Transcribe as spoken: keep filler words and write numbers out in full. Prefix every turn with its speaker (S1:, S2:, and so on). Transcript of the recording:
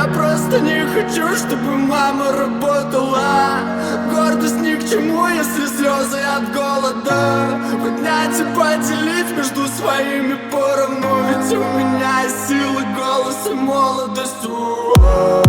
S1: просто не хочу, чтобы мама работала. Гордость ни к чему, если слезы от голода. Поднять и поделить между своими поровну. Ведь у меня силы, голос и молодость.